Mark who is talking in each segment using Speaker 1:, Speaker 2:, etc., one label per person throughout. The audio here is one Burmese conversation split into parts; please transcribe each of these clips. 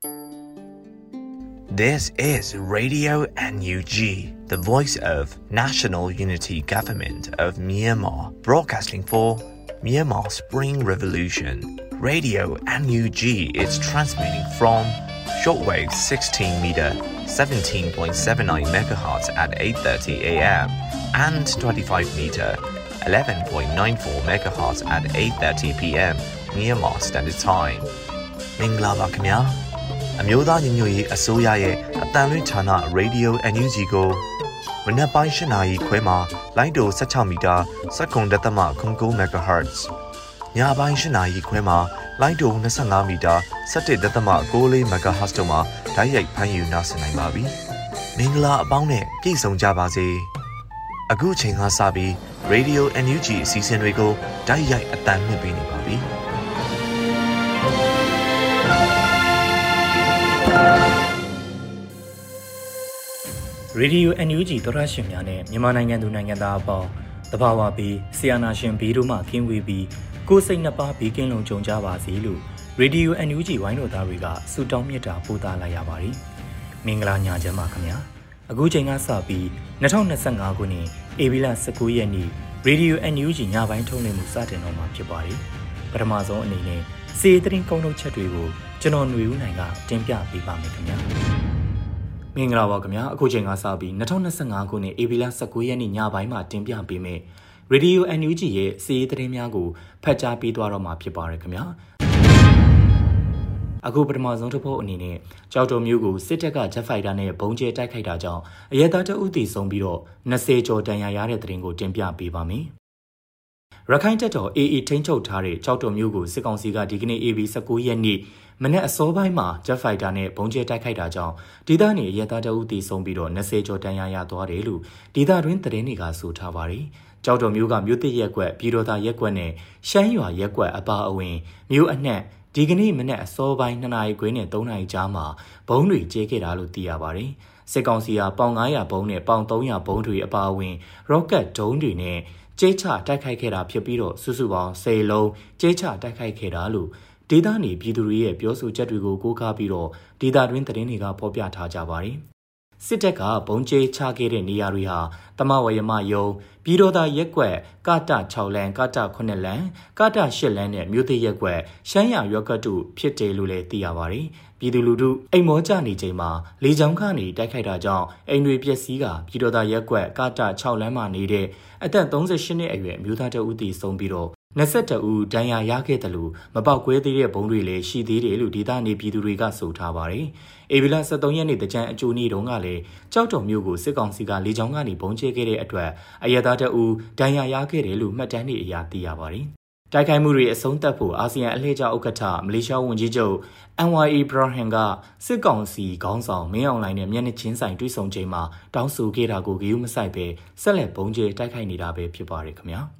Speaker 1: This is Radio NUG, the voice of National Unity Government of Myanmar, broadcasting for Myanmar Spring Revolution. Radio NUG is transmitting from shortwave 16 meter 17.79 MHz at 8:30 a.m. and 25 meter 11.94 MHz at 8:30 p.m. Myanmar Standard Time. မင်္ဂလာပါခင်ဗျာအမျိုးသားညီညွတ်ရေးအစိုးရရဲ့အတန်လွင့်ဌာန Radio NUG ကိုမနက်ပိုင်း8 နာရီခွဲမှာလိုင်းတို16မီတာ7.9 MHz ညပိုင်း8 နာရီခွဲမှာလိုင်းတို25မီတာ17.6 MHz တို့မှာဓာတ်ရိုက်ဖမ်းယူနိုင်နိုင်ပါပြီမင်္ဂလာအပေါင်းနဲ့ပြည့်စုံကြပါစေအခုချိန်ကစပြီး Radio NUG အစီအစဉ်တွေကိုဓာတ်ရိုက်အတန်လွှင့်ပေးနေပါပြီ
Speaker 2: ရေဒီယို NUG သောရရှင်များနဲ့မြန်မာနိုင်ငံသူနိုင်ငံသားအပေါင်းတဘာဝပြီးဆီယနာရှင်ဘီတို့မှကင်းဝေးပြီးကိုယ်စိတ်နှစ်ပါးဘေးကင်းလုံခြုံကြပါစေလို့ရေဒီယို NUG ဝိုင်းတော်သားတွေကဆုတောင်းမြတ်တာပို့သလိုက်ရပါတယ်မင်္ဂလာညချမ်းပါခင်ဗျာအခုချိန်ကစပြီး2025ခုနှစ်ဧပြီလ19ရက်နေ့ရေဒီယို NUG ညပိုင်းထုတ်လွှင့်မှုစတင်တော့မှာဖြစ်ပါတယ်ပထမဆုံးအနေနဲ့စီးသတင်းကုန်းထုတ်ချက်တွေကိုကျွန်တော်ຫນွေဦးနိုင်ကတင်ပြပေးပါမယ်ခင်ဗျာမင်္ဂလာပါခင်ဗျာအခုချိန်ကစပြီး2025ခုနှစ်ဧပြီလ19ရက်နေ့ညပိုင်းမှာတင်ပြပေးမယ်ရေဒီယို NUG ရဲ့စီးရီးသတင်းများကိုဖတ်ကြားပေးသွားတော့မှာဖြစ်ပါတယ်ခင်ဗျာအခုပထမဆုံးတစ်ပုဒ်အနေနဲ့ကြောက်တော်မျိုးကိုစစ်တပ်ကဂျက်ဖိုက်တာနဲ့ဘုံကျဲတိုက်ခိုက်တာကြောင့်အရဲသားတအုပ်တီဆုံးပြီးတော့20ကျော်တန်ရာရတဲ့သတင်းကိုတင်ပြပေးပါမယ်ရခိုင်တပ်တော် AA ထိန်းချုပ်ထားတဲ့ကြောက်တော်မျိုးကိုစစ်ကောင်စီကဒီကနေ့ AB 19ရက်နေ့မနေ့အစောပိုင်းမှာဂျက်ဖိုက်တာနဲ့ဘုံကျဲတိုက်ခိုက်တာကြောင့်ဒေသနေရဲသားတအုပ်တီဆုံးပြီးတော့20ကျော်တန်ရာရသွားတယ်လို့ဒေသတွင်းသတင်းတွေကဆိုထားပါတယ်။ကြောက်တော်မျိုးကမြို့သစ်ရက်ကွက်ပြည်တော်သာရက်ကွက်နဲ့ရှမ်းရွာရက်ကွက်အပါအဝင်မြို့အနှံ့ဒီကနေ့မနေ့အစောပိုင်း2နာရီခွဲနဲ့3နာရီကြားမှာဘုံတွေကျဲခဲ့တာလို့သိရပါတယ်။စစ်ကောင်စီကပေါင်900ဘုံနဲ့ပေါင်300ဘုံတွေအပါအဝင်ရော့ကတ်ဒုံးတွေနဲ့ကျဲချတိုက်ခိုက်ခဲ့တာဖြစ်ပြီးတော့စုစုပေါင်း10လုံးကျဲချတိုက်ခိုက်ခဲ့တာလို့ဒေသနေပြည်သူတွေရဲ့ပြောဆိုချက်တွေကိုကိုးကားပြီးတော့ဒေသတွင်းသတင်းတွေကဖော်ပြထားကြပါတယ်။စစ်တပ်ကဘုံကျဲချခဲ့တဲ့နေရာတွေဟာတမဝရမယုံပြည်တော်သာရက်ကွက်ကတ6လမ်းကတ9လမ်းကတ8လမ်းနဲ့မြို့သစ်ရက်ကွက်ရှမ်းရရွက်ကတုဖြစ်တယ်လို့လည်းသိရပါတယ်။ပြည်သူလူထုအိမ်မောကြနေချိန်မှာလေကြောင်းကနေတိုက်ခိုက်တာကြောင့်အိမ်တွေပျက်စီးကပြည်တော်သာရက်ကွက်ကတ6လမ်းမှာနေတဲ့အသက်38နှစ်အရွယ်အမျိုးသားတဦးတည်ဆုံးပြီးတော့22ဦးဒဏ်ရာရခဲ့တယ်လို့မပေါက်ကွဲသေးတဲ့ဘုံတွေလည်းရှိသေးတယ်လို့ဒေသနေပြည်သူတွေကဆိုထားပါတယ်။ဧပြီလ23ရက်နေ့တကြံအကျိုးနေ့တုန်းကလည်းကြောက်တော်မြို့ကိုစစ်ကောင်စီကလေကြောင်းကနေဘုံကျဲခဲ့တဲ့အတွက်အရသာတအူဒဏ်ရာရခဲ့တယ်လို့မှတ်တမ်းတွေအရသိရပါတယ်။တိုက်ခိုက်မှုတွေအဆုံးသတ်ဖို့အာဆီယံအလှည့်ကျဥက္ကဋ္ဌမလေးရှားဝန်ကြီးချုပ်Anwar Ibrahim ကစစ်ကောင်စီခေါင်းဆောင်မင်းအောင်လှိုင်နဲ့မျက်နှာချင်းဆိုင်တွေ့ဆုံချိန်မှာတောင်းဆိုခဲ့တာကိုဂရုမစိုက်ပဲဆက်လက်ဘုံကျဲတိုက်ခိုက်နေတာပဲဖြစ်ပါတယ်ခင်ဗျာ။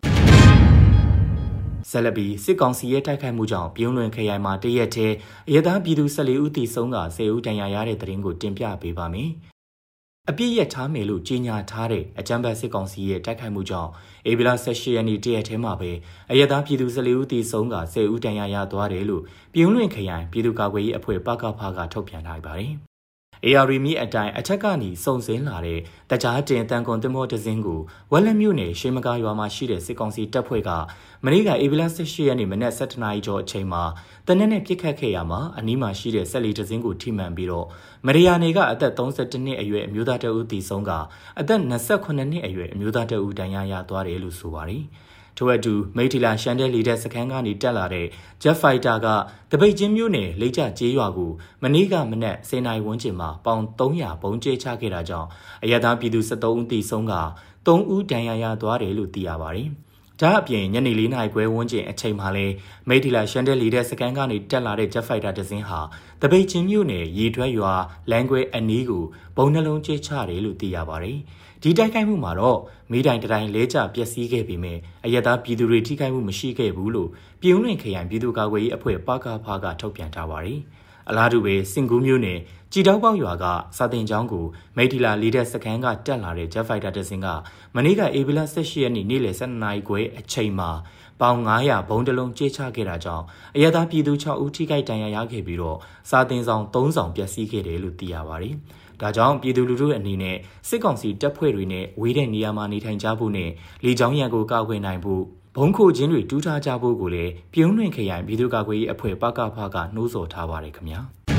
Speaker 2: ဆက်လက်ပြီးစစ်ကောင်စီရဲ့တိုက်ခိုက်မှုကြောင့်ပြုံးလွင်ခရိုင်မှာတရက်တည်းအရသာပြည်သူ14ဦးတည်ဆုံးက10ဦးဒဏ်ရာရတဲ့တဲ့ရင်ကိုတင်ပြပေးပါမယ်။အပြည့်ရထားမယ်လို့ကြေညာထားတဲ့အကြမ်းဖက်စစ်ကောင်စီရဲ့တိုက်ခိုက်မှုကြောင့်ဧပြီလ18ရက်နေ့တရက်ထဲမှာပဲအရသာပြည်သူ14ဦးတည်ဆုံးက10ဦးဒဏ်ရာရသွားတယ်လို့ပြုံးလွင်ခရိုင်ပြည်သူ့ကာကွယ်ရေးအဖွဲ့ပကဖကထုတ်ပြန်ထားပါတယ်။ AR မြစ်အတိုင်းအထက်ကနေစုံစင်းလာတဲ့တကြားတင်တန်ကွန်တင်မောတစင်းကိုဝက်လက်မြို့နယ်ရှေးမကားရွာမှာရှိတဲ့စစ်ကောင်စီတပ်ဖွဲ့ကမနေ့ကဧပြီလ18ရက်နေ့မနက်7:00နာရီကျော်အချိန်မှာတနက်နဲ့ပစ်ခတ်ခဲ့ရမှာအနီးမှာရှိတဲ့ဆက်လီတစင်းကိုထိမှန်ပြီးတော့မရိယာနေကအသက်32နှစ်အရွယ်အမျိုးသားတဦးတည်ဆုံးကအသက်28နှစ်အရွယ်အမျိုးသားတဦးဒဏ်ရာရသွားတယ်လို့ဆိုပါတယ်။ထို့အတူမိထီလာရှန်တဲလီတဲ့စခန်းကနေတက်လာတဲ့ဂျက်ဖိုက်တာကတပိတ်ချင်းမြို့နယ်လိကျကျေးရွာကိုမနေ့ကမနက်10:00နာရီဝန်းကျင်မှာပေါင်300ဘုံကျဲချခဲ့တာကြောင့်အရသာပြည်သူ73ဦးတည်ဆုံးက3ဦးဒဏ်ရာရသွားတယ်လို့သိရပါတယ်။ဒါအပြင်ညနေ4:00နာရီခွဲဝန်းကျင်အချိန်မှာလဲမိထီလာရှန်တဲလီတဲ့စခန်းကနေတက်လာတဲ့ဂျက်ဖိုက်တာတစ်စင်းဟာတပိတ်ချင်းမြို့နယ်ရေထွက်ရွာလမ်းခွဲအနီးကိုဘုံနှလုံးကျဲချတယ်လို့သိရပါတယ်။ဒီတိုက်ခိုက်မှုမှာတော့မိတိုင်တိုင်းလဲကျပျက်စီးခဲ့ပေမဲ့အရသာပြည်သူတွေထိခိုက်မှုမရှိခဲ့ဘူးလို့ပြည်ဦးလွင်ခရိုင်ပြည်သူ့ကာကွယ်ရေးအဖွဲ့ပကဖကထုတ်ပြန်ထားပါတယ်။အလားတူပဲစင်ကူးမြို့နယ်ကြည်တောက်ပေါက်ရွာကစာတင်ကျောင်းကိုမိထီလာလီတဲ့စခန်းကတက်လာတဲ့ဂျက်ဖိုက်တာတစ်စင်းကမနေ့ကဧပြီလ18ရက်နေ့နေ့လယ်12:00နာရီခွဲအချိန်မှာပပေါင်900ဘုံတလုံးကြေးချခဲ့တာကြောင့်အရသာပြည်သူ6ဦးထိခိုက်ဒဏ်ရာရခဲ့ပြီးတော့စာတင်ဆောင်3ဆောင်ပျက်စီးခဲ့တယ်လို့သိရပါတယ်။ဒါကြောင့်ပြည်သူလူထုအနေနဲ့စစ်ကောင်စီတပ်ဖွဲ့တွေနဲ့ဝေးတဲ့နေရာမှာနေထိုင်ကြဖို့နဲ့လေကြောင်းရန်ကိုကာကွယ်နိုင်ဖို့ဘုံခိုခြင်းတွေတူးထားကြဖို့ကိုလည်းပြုံးလွင်ခရိုင်ပြည်သူ့ကာကွယ်ရေးအဖွဲ့ပကဖကနှိုးဆော်ထားပါတယ်ခင်ဗျာ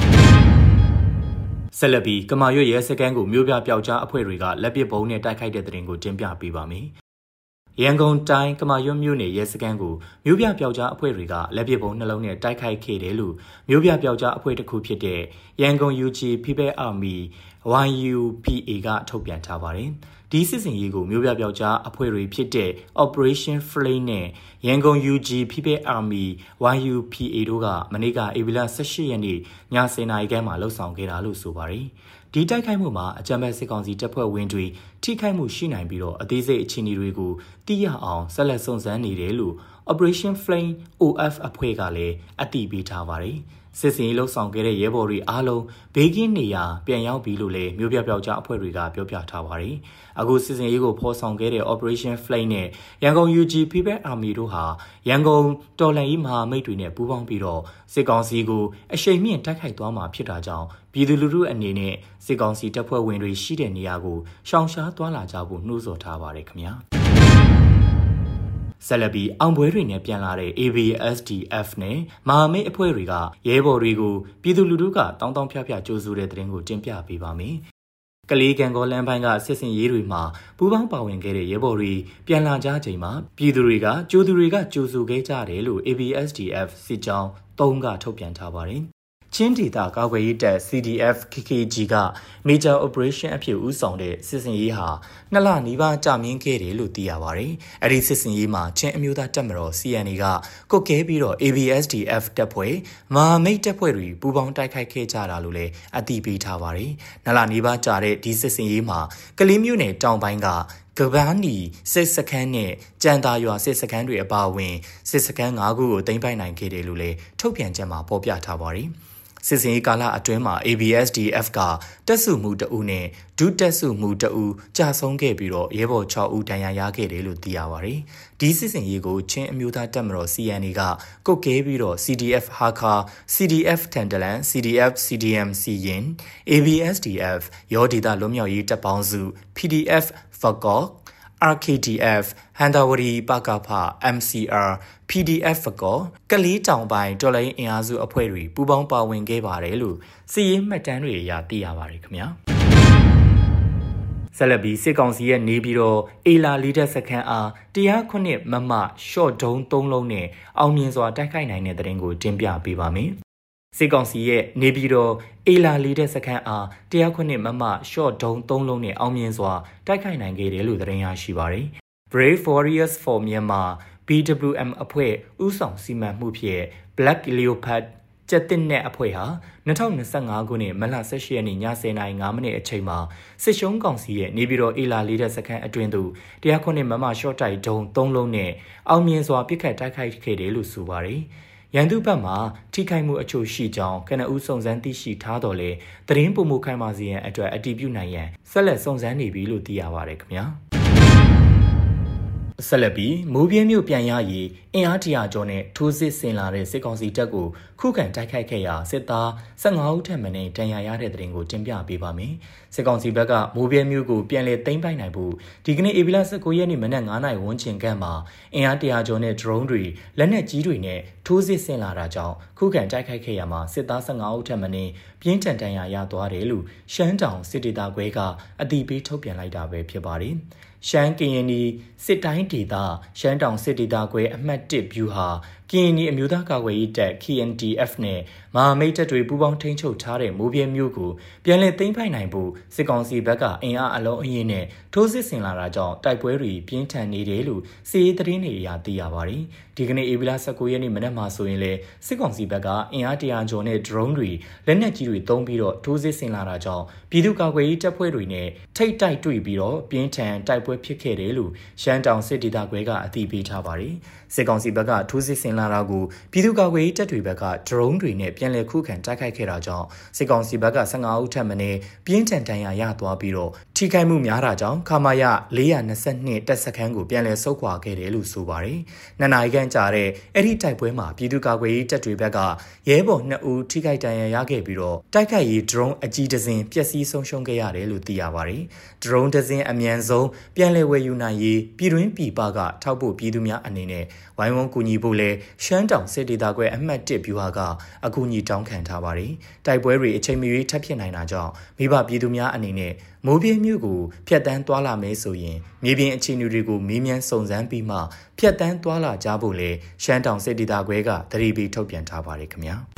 Speaker 2: ဆက်လက်ပြီးကမာရွတ်ရဲစခန်းကိုမြို့ပြပျောက်ကြားအဖွဲ့တွေကလက်ပစ်ဘုံနဲ့တိုက်ခိုက်တဲ့တဲ့တင်ကိုတင်ပြပေးပါမယ်ရန်ကုန်တိုင်းကမာရွတ်မြို့နယ်ရဲစခန်းကိုမြို့ပြပျောက်ကြားအဖွဲ့တွေကလက်ပစ်ဘုံနှလုံးနဲ့တိုက်ခိုက်ခဲ့တယ်လို့မြို့ပြပျောက်ကြားအဖွဲ့တစ်ခုဖြစ်တဲ့ရန်ကုန် UG People Army YUPA ကထုတ်ပြန်ထားပါတယ်ဒီစစ်စင်ရေးကိုမြို့ပြပျောက်ကြားအဖွဲ့တွေဖြစ်တဲ့ Operation Flame နဲ့ရန်ကုန် UG People Army YUPA တို့ကမနေ့ကဧပြီလ18ရက်နေ့ည10:00နာရီခန့်မှာလှုပ်ဆောင်ခဲ့တာလို့ဆိုပါတယ်ဒီတိုက်ခိုက်မှုမှာအကြမ်းဖက်စစ်ကောင်စီတပ်ဖွဲ့ဝင်တွေထိခိုက်မှုရှိနိုင်ပြီးတော့အသေးစိတ်အခြေအနေတွေကိုသိရအောင်ဆက်လက်စုံစမ်းနေတယ်လို့ Operation Flame OF အဖွဲ့ကလည်းအတည်ပြုထားပါတယ်စစ်စင်ရေးလှုပ်ဆောင်ခဲ့တဲ့ရဲဘော်တွေအားလုံးဘေးကင်းနေရာပြန်ရောက်ပြီလို့လည်းမြို့ပြပျောက်ကြားအဖွဲ့တွေကပြောပြထားပါတယ်။အခုစစ်စင်ရေးကိုဖော်ဆောင်ခဲ့တဲ့ Operation Flame နဲ့ရန်ကုန် UG People Army တို့ဟာရန်ကုန်တော်လှန်ရေးမဟာမိတ်တွေနဲ့ပူးပေါင်းပြီးတော့စစ်ကောင်စီကိုအရှိန်မြင့်တိုက်ခိုက်သွားမှာဖြစ်တာကြောင့်ပြည်သူလူထုအနေနဲ့စစ်ကောင်စီတပ်ဖွဲ့ဝင်တွေရှိတဲ့နေရာကိုရှောင်ရှားသွားလာကြဖို့နှိုးဆော်ထားပါတယ်ခင်ဗျာ။ဆက်လက်ပြီးအောင်ပွဲတွေနဲ့ပြန်လာတဲ့ ABSDF နဲ့မဟာမိတ်အဖွဲ့တွေကရဲဘော်တွေကိုပြည်သူလူထုကတောင်းဖျကြိုးဆိုတဲ့တဲ့တင်ကိုတင်ပြပေးပါမယ်။ကလေးကန်ကောလမ်းပိုင်းကစစ်စင်ရေးတွေမှာပူးပေါင်းပါဝင်ခဲ့တဲ့ရဲဘော်တွေပြန်လာကြချိန်မှာပြည်သူတွေကကြိုးဆိုခဲ့ကြတယ်လို့ ABSDF စစ်ကြောင်း3ကထုတ်ပြန်ထားပါတယ်။ချင်းဒေသကာကွယ်ရေးတပ် CDF KKG က Major Operation အဖြစ်ဦးဆောင်တဲ့စစ်စင်ရေးဟာ2လနီးပါးကြာမြင့်ခဲ့တယ်လို့သိရပါတယ်။အဲဒီစစ်စင်ရေးမှာချင်းအမျိုးသားတပ်မတော် CNA ကကုတ်ကဲပြီးတော့ ABSDF တပ်ဖွဲ့မဟာမိတ်တပ်ဖွဲ့တွေပူးပေါင်းတိုက်ခိုက်ခဲ့ကြတာလို့လည်းအသိပေးထားပါတယ်။2လနီးပါးကြာတဲ့ဒီစစ်စင်ရေးမှာကလေးမြို့နယ်တောင်ပိုင်းကကပန်းနီစစ်စခန်းနဲ့ကြံသာရွာစစ်စခန်းတွေအပါအဝင်စစ်စခန်း5ခုကိုသိမ်းပိုက်နိုင်ခဲ့တယ်လို့လည်းထုတ်ပြန်ချက်မှာဖော်ပြထားပါတယ်။စစ်စင်ရေးကာလအတွင်းမှာ ABSDF ကတပ်စုမှု2ဦးနဲ့ဒုတပ်စုမှု2ဦးကြာဆုံးခဲ့ပြီးတော့ရဲဘော်6ဦးဒဏ်ရာရခဲ့တယ်လို့သိရပါတယ်။ဒီစစ်စင်ရေးကိုချင်းအမျိုးသားတပ်မတော် CNA ကကုတ်ကဲပြီးတော့ CDF ဟာခါ CDF ထန်တလန် CDF CDM စီရင် ABSDF ရောဒေသလွတ်မြောက်ရေးတပ်ပေါင်းစု PDF ဖကော့RKDF ဟန်တာဝရီပကဖ MCR PDF ကောကလေးတောင်ပိုင်းတော်လိုင်းအင်အားစုအဖွဲ့တွေပူးပေါင်းပါဝင်ခဲ့ပါတယ်လို့စီးရင်မှတ်တမ်းတွေအရသိရပါတယ်ခင်ဗျာဆက်လက်ပြီးစစ်ကောင်စီရဲ့နေပြီးတော့အေလာလီတက်စခန်းအား109မမရှော့ဒုံး3လုံးနဲ့အောင်မြင်စွာတိုက်ခိုက်နိုင်တဲ့တဲ့တင်ကိုတင်ပြပေးပါမယ်စစ်ကောင်စီရဲ့နေပြီးတော့အေလာလီတဲ့စခန်းအား109မမရှော့ဒုံး3လုံးနဲ့အောင်မြင်စွာတိုက်ခိုက်နိုင်ခဲ့တယ်လို့သတင်းရရှိပါတယ်။ Brave Warriors for Myanmar BWM အဖွဲ့ဦးဆောင်စီမံမှုဖြင့် Black Leopard ကျက်တစ်နဲ့အဖွဲ့ဟာ2025ခုနှစ်မလ18ရက်နေ့ည10:05မိနစ်အချိန်မှာစစ်ရှုံးကောင်စီရဲ့နေပြည်တော်အေလာလေးတဲ့စခန်းအတွင်းသို့109မမရှော့တိုက်ဒုံး3လုံးနဲ့အောင်မြင်စွာပစ်ခတ်တိုက်ခိုက်ခဲ့တယ်လို့ဆိုပါတယ်။ရန်သူဘက်မှထိခိုက်မှုအချို့ရှိကြောင်းကနဦးစုံစမ်းသိရှိထားတော်လဲသတင်းပုံမှုခိုင်မာစီရန်အတွက်အတည်ပြုနိုင်ရန်ဆက်လက်စုံစမ်းနေပြီလို့သိရပါတယ်ခင်ဗျာဆက်လက်ပြီးမိုးပြင်းမြို့ပြန်ရရေးအင်အားတရာကျော်နဲ့ထိုးစစ်ဆင်လာတဲ့စစ်ကောင်စီတပ်ကိုခုခံတိုက်ခိုက်ခဲ့ရာစစ်သား15ဦးထက်မနည်းဒဏ်ရာရတဲ့တဲ့တင်ကိုတင်ပြပေးပါမယ်စစ်ကောင်စီဘက်ကမိုးပြင်းမြို့ကိုပြန်လည်သိမ်းပိုက်နိုင်ဖို့ဒီကနေ့ဧပြီလ19ရက်နေ့မနက်9:00နာရီဝန်းကျင်ခန့်မှာအင်အားတရာကျော်နဲ့ drone တွေလက်နက်ကြီးတွေနဲ့ထိုးစစ်ဆင်လာတာကြောင့်ခုခံတိုက်ခိုက်ခဲ့ရမှာစစ်သား15ဦးထက်မနည်းပြင်းထန်ဒဏ်ရာရသွားတယ်လို့ရှမ်းတောင်စစ်ဒေသခွဲကအတည်ပြုထုတ်ပြန်လိုက်တာပဲဖြစ်ပါတယ်ရှမ်းကရင်နီစစ်တိုင်းဒေသရှမ်းတောင်စစ်ဒေသခွဲအမှတ်1ဗျူဟာကရင်နီအမျိုးသားကာကွယ်ရေးတပ် KNDF နဲ့မဟာမိတ်တပ်တွေပူးပေါင်းထိန်းချုပ်ထားတဲ့မိုးပြဲမြို့ကိုပြန်လည်သိမ်းပိုက်နိုင်ဖို့စစ်ကောင်စီဘက်ကအင်အားအလုံးအရင်းနဲ့ထိုးစစ်ဆင်လာတာကြောင့်တိုက်ပွဲတွေပြင်းထန်နေတယ်လို့စစ်ရေးသတင်းတွေအရသိရပါတယ်။ဒီကနေ့ဧပြီလ19ရက်နေ့မနက်မှာဆိုရင်လေစစ်ကောင်စီဘက်ကအင်အားတရာကျော်နဲ့ drone တွေလက်နက်ကြီးတွေသုံးပြီးတော့ထိုးစစ်ဆင်လာတာကြောင့်ပြည်သူ့ကာကွယ်ရေးတပ်ဖွဲ့တွေနဲ့ထိတ်တိုက်တွေ့ပြီးတော့ပြင်းထန်တိုက်ပွဲဖြစ်ခဲ့တယ်လို့ရှမ်းတောင်စစ်ဒေသခွဲကအသိပေးထားပါတယ်။စစ်ကောင်စီဘက်ကထိုးစစ်ဆင်လာတာကိုပြည်သူ့ကာကွယ်ရေးတပ်တွေဘက်က drone တွေနဲ့ပြန်လည်ခုခံတိုက်ခိုက်ခဲ့တာကြောင့်စစ်ကောင်စီဘက်က15ဦးထက်မနည်းပြင်းထန်ဒဏ်ရာရသွားပြီးတော့ထိခိုက်မှုများတာကြောင့်ခမာယ422တပ်စခန်းကိုပြန်လည်ဆုတ်ခွာခဲ့တယ်လို့ဆိုပါတယ်။နှစ်နာရီခန့်ကြာတဲ့အဲ့ဒီတိုက်ပွဲမှာပြည်သူ့ကာကွယ်ရေးတပ်တွေဘက်ကရဲဘော်2ဦးထိခိုက်ဒဏ်ရာရခဲ့ပြီးတော့တိုက်ခိုက်ရေး drone အကြီးတစ်စင်းပျက်စီးဆုံးရှုံးခဲ့ရတယ်လို့သိရပါတယ်။ drone တစ်စင်းအမြန်ဆုံးပြန်လည်ဝယ်ယူနိုင်ရေးပြည်တွင်းပြည်ပကထောက်ပို့ပြည်သူများအနေနဲ့ဝိုင်းဝန်းကူညီဖို့လဲရှမ်းတောင်စစ်ဒေသခွဲအမှတ်1ဗျူဟာကအကူအညီတောင်းခံထားပါတယ်။တိုက်ပွဲတွေအချိန်မရွေးထပ်ဖြစ်နိုင်တာကြောင့်မိဘပြည်သူများအနေနဲ့မိုးပြင်းမြို့ကိုဖျက်တမ်းသွားလာမယ်ဆိုရင်မြေပြင်အခြေအနေတွေကိုမေးမြန်းစုံစမ်းပြီးမှဖျက်တမ်းသွားလာကြဖို့လဲရှမ်းတောင်စစ်ဒေသခွဲကသတိပေးထုတ်ပြန်ထားပါတယ်ခင်ဗျာ။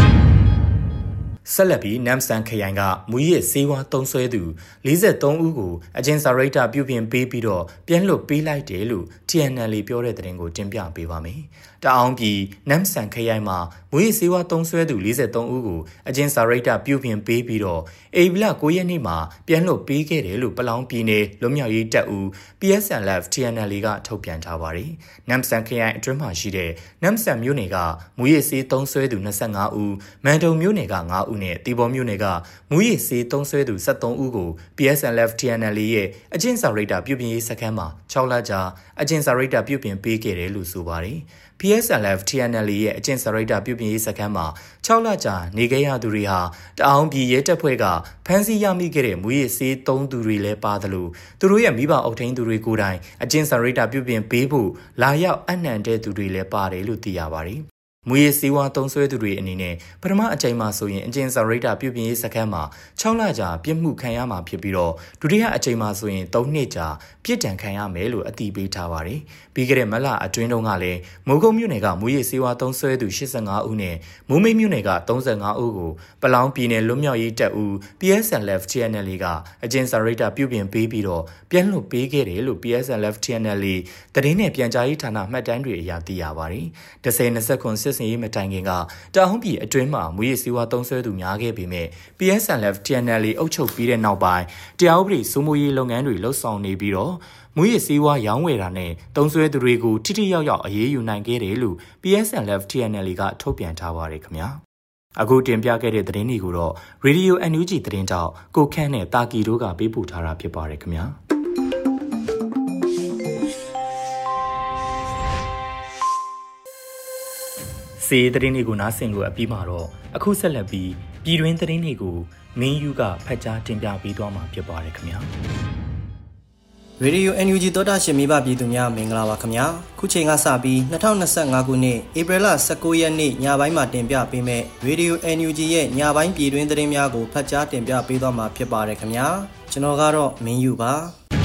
Speaker 2: ဆက်လက်ပြီးနမ်ဆန်ခရိုင်ကမူရစ်ဆေးဝါးသုံးစွဲသူ43ဦးကိုအကျဉ်းစာရိတ္တပြုပြင်ပေးပြီးတော့ပြန်လွှတ်ပေးလိုက်တယ်လို့ TNL ပြောတဲ့သတင်းကိုတင်ပြပေးပါမယ်။တအောင်ပြည်နမ်ဆန်ခရိုင်မှာမူရစ်ဆေးဝါးသုံးစွဲသူ43ဦးကိုအကျဉ်းစာရိတ္တပြုပြင်ပေးပြီးတော့ဧပြီလ9ရက်နေ့မှာပြန်လွှတ်ပေးခဲ့တယ်လို့ပလောင်ပြည်နယ်လွတ်မြောက်ရေးတပ်ဦး PSLF TNL ကထုတ်ပြန်ထားပါတယ်။နမ်ဆန်ခရိုင်အတွင်းမှာရှိတဲ့နမ်ဆန်မြို့နယ်ကမူရစ်ဆေးသုံးစွဲသူ25ဦးမန်တုံမြို့နယ်က9ဦးနဲ့တီဘောမြို့နယ်ကမူရစ်ဆေးသုံးစွဲသူ73ဦးကို PSLF TNL ရဲ့အကျဉ်းစာရိတ္တပြုပြင်ရေးစခန်းမှာ6လကြာအကျဉ်းစာရိတ္တပြုပြင်ပေးခဲ့တယ်လို့ဆိုပါတယ်။ PSLF TNL ရဲ့အကျဉ်းစာရိတ္တပြုပြင်ရေးစခန်းမှာ6လကြာနေခဲ့ရသူတွေဟာတအောင်ပြည်ရဲတပ်ဖွဲ့ကဖမ်းဆီးရမိခဲ့တဲ့မူရစ်ဆေးသုံးသူတွေလည်းပါတယ်လို့သူတို့ရဲ့မိဘအုပ်ထိန်းသူတွေကိုယ်တိုင်အကျဉ်းစာရိတ္တပြုပြင်ပေးဖို့လာရောက်အနှံတဲ့သူတွေလည်းပါတယ်လို့သိရပါတယ်။မူရစ်ဆေးဝါးသုံးစွဲသူတွေအနေနဲ့ပထမအကြိမ်မှာဆိုရင်အကျဉ်းစာရိတ္တပြုပြင်ရေးစခန်းမှာ6လကြာပြစ်မှုခံရမှာဖြစ်ပြီးတော့ဒုတိယအကြိမ်မှာဆိုရင်3နှစ်ကြာပြစ်ဒဏ်ခံရမယ်လို့အတည်ပြုထားပါတယ်။ပြီးခဲ့တဲ့မလအတွင်းတုန်းကလည်းမိုးကုတ်မြို့နယ်ကမူရစ်ဆေးဝါးသုံးစွဲသူ85ဦးနဲ့မိုးမိတ်မြို့နယ်က35ဦးကိုပလောင်ပြည်နယ်လွတ်မြောက်ရေးတပ်ဦး PSLF TNL ကအကျဉ်းစာရိတ္တပြုပြင်ပေးပြီးတော့ပြန်လွှတ်ပေးခဲ့တယ်လို့ PSLF TNL သတင်းနဲ့ပြန်ကြားရေးဌာနမှတ်တမ်းတွေအရသိရပါတယ်။1029စစ်စင်ရေးမတိုင်ခင်ကတအောင်ပြည်အတွင်းမှာမူရစ်ဆေးဝါးသုံးစွဲသူများခဲ့ပေမဲ့ PSLF TNL အုပ်ချုပ်ပြီးတဲ့နောက်ပိုင်းတရားဥပဒေစိုးမိုးရေးလုပ်ငန်းတွေလှုပ်ဆောင်နေပြီးတော့မူရစ်ဆေးဝါးရောင်းဝယ်တာနဲ့သုံးစွဲသူတွေကိုထိထိရောက်ရောက်အရေးယူနိုင်ခဲ့တယ်လို့ PSLF TNL ကထုတ်ပြန်ထားပါတယ်ခင်ဗျာ။အခုတင်ပြခဲ့တဲ့သတင်းတွေကိုတော့ Radio NUG သတင်းတောက်ကိုခန့်နဲ့တာကီတို့ကပေးပို့ထားတာဖြစ်ပါတယ်ခင်ဗျာ။စီသတင်းတွေကိုနားဆင်လို့အပြီးမှာတော့အခုဆက်လက်ပြီးပြည်တွင်းသတင်းတွေကိုမင်းယူကဖတ်ကြားတင်ပြပေးသွားမှာဖြစ်ပါတယ်ခင်ဗျာ။
Speaker 3: Radio NUG သောတာရှင်မိဘပြည်သူများမင်္ဂလာပါခင်ဗျာခုချိန်ကစပြီး2025ခုနှစ်ဧပြီလ19ရက်နေ့ညပိုင်းမှာတင်ပြပေးမယ့် Radio NUG ရဲ့ညပိုင်းပြည်တွင်းသတင်းများကိုဖတ်ကြားတင်ပြပေးသွားမှာဖြစ်ပါတယ်ခင်ဗျာကျွန်တော်ကတော့မင်းယူပါ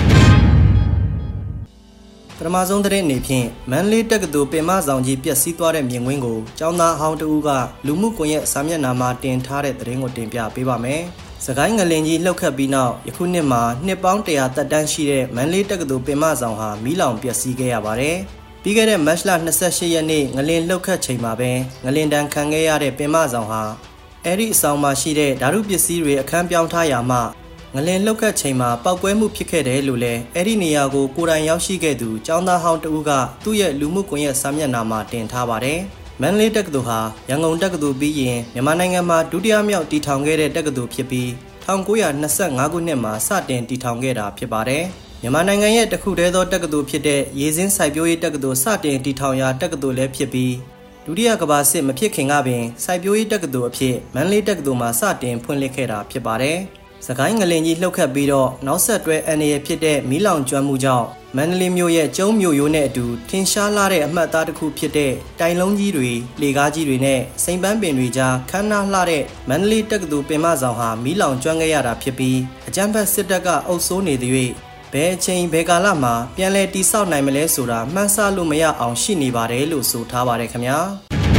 Speaker 3: ပထမဆုံးသတင်းအနေဖြင့်မန္တလေးတက္ကသိုလ်ပင်မဆောင်ကြီးပျက်စီးသွားတဲ့မြင်ကွင်းကိုကျောင်းသားအဟောင်းတဦးကလူမှုကွန်ရက်စာမျက်နှာမှာတင်ထားတဲ့သတင်းကိုတင်ပြပေးပါမယ်။စကိုင်းငလင်ကြီးလှုပ်ခတ်ပြီးနောက်ယခုနှစ်မှာနှစ်ပေါင်း100သက်တမ်းရှိတဲ့မန္တလေးတက္ကသိုလ်ပင်မဆောင်ဟာမီးလောင်ပျက်စီးခဲ့ရပါတယ်။ပြီးခဲ့တဲ့မတ်လ28ရက်နေ့ငလင်လှုပ်ခတ်ချိန်မှာပဲငလင်တန်းခံခဲ့ရတဲ့ပင်မဆောင်ဟာအဲ့ဒီအဆောင်မှာရှိတဲ့ဓာတုပစ္စည်းတွေအခန်းပြောင်းထားရာမှာငလင်လှုပ်ခတ်ချိန်မှာပောက်ကွဲမှုဖြစ်ခဲ့တယ်လို့လည်းအဲ့ဒီနေရာကိုကိုယ်တိုင်ရောက်ရှိခဲ့သူကျောင်းသားဟောင်းတဦးကသူ့ရဲ့လူမှုကွန်ရက်စာမျက်နှာမှာတင်ထားပါတယ်။မန္တလေးတက္ကသိုလ်ဟာရန်ကုန်တက္ကသိုလ်ပြီးရင်မြန်မာနိုင်ငံမှာဒုတိယမြောက်တည်ထောင်ခဲ့တဲ့တက္ကသိုလ်ဖြစ်ပြီး1925ခုနှစ်မှာစတင်တည်ထောင်ခဲ့တာဖြစ်ပါတယ်။မြန်မာနိုင်ငံရဲ့တခုတည်းသောတက္ကသိုလ်ဖြစ်တဲ့ရေစင်းစိုက်ပျိုးရေးတက္ကသိုလ်စတင်တည်ထောင်ရာတက္ကသိုလ်လည်းဖြစ်ပြီးဒုတိယကမ္ဘာစစ်မဖြစ်ခင်ကပင်စိုက်ပျိုးရေးတက္ကသိုလ်အဖြစ်မန္တလေးတက္ကသိုလ်မှာစတင်ဖွင့်လှစ်ခဲ့တာဖြစ်ပါတယ်။စကိုင်းငလင်ကြီးလှုပ်ခတ်ပြီးတော့နောက်ဆက်တွဲအန္တရာယ်ဖြစ်တဲ့မီးလောင်ကျွမ်းမှုကြောင့်မန္တလေးမြို့ရဲ့ကျုံးမြို့ရိုးနဲ့အတူထင်ရှားလာတဲ့အမှတ်အသားတစ်ခုဖြစ်တဲ့တိုင်လုံးကြီးတွေလေကားကြီးတွေနဲ့စိန်ပန်းပင်တွေကြားခမ်းနားလှတဲ့မန္တလေးတက္ကသိုလ်ပင်မဆောင်ဟာမီးလောင်ကျွမ်းခဲ့ရတာဖြစ်ပြီးအကြမ်းဖက်စစ်တပ်ကအုပ်စိုးနေသရွေ့ဘယ်အချိန်ဘယ်ကာလမှာပြန်လည်တည်ဆောက်နိုင်မလဲဆိုတာမှန်းဆလို့မရအောင်ရှိနေပါတယ်လို့ဆိုထားပါတယ်ခင်ဗျာ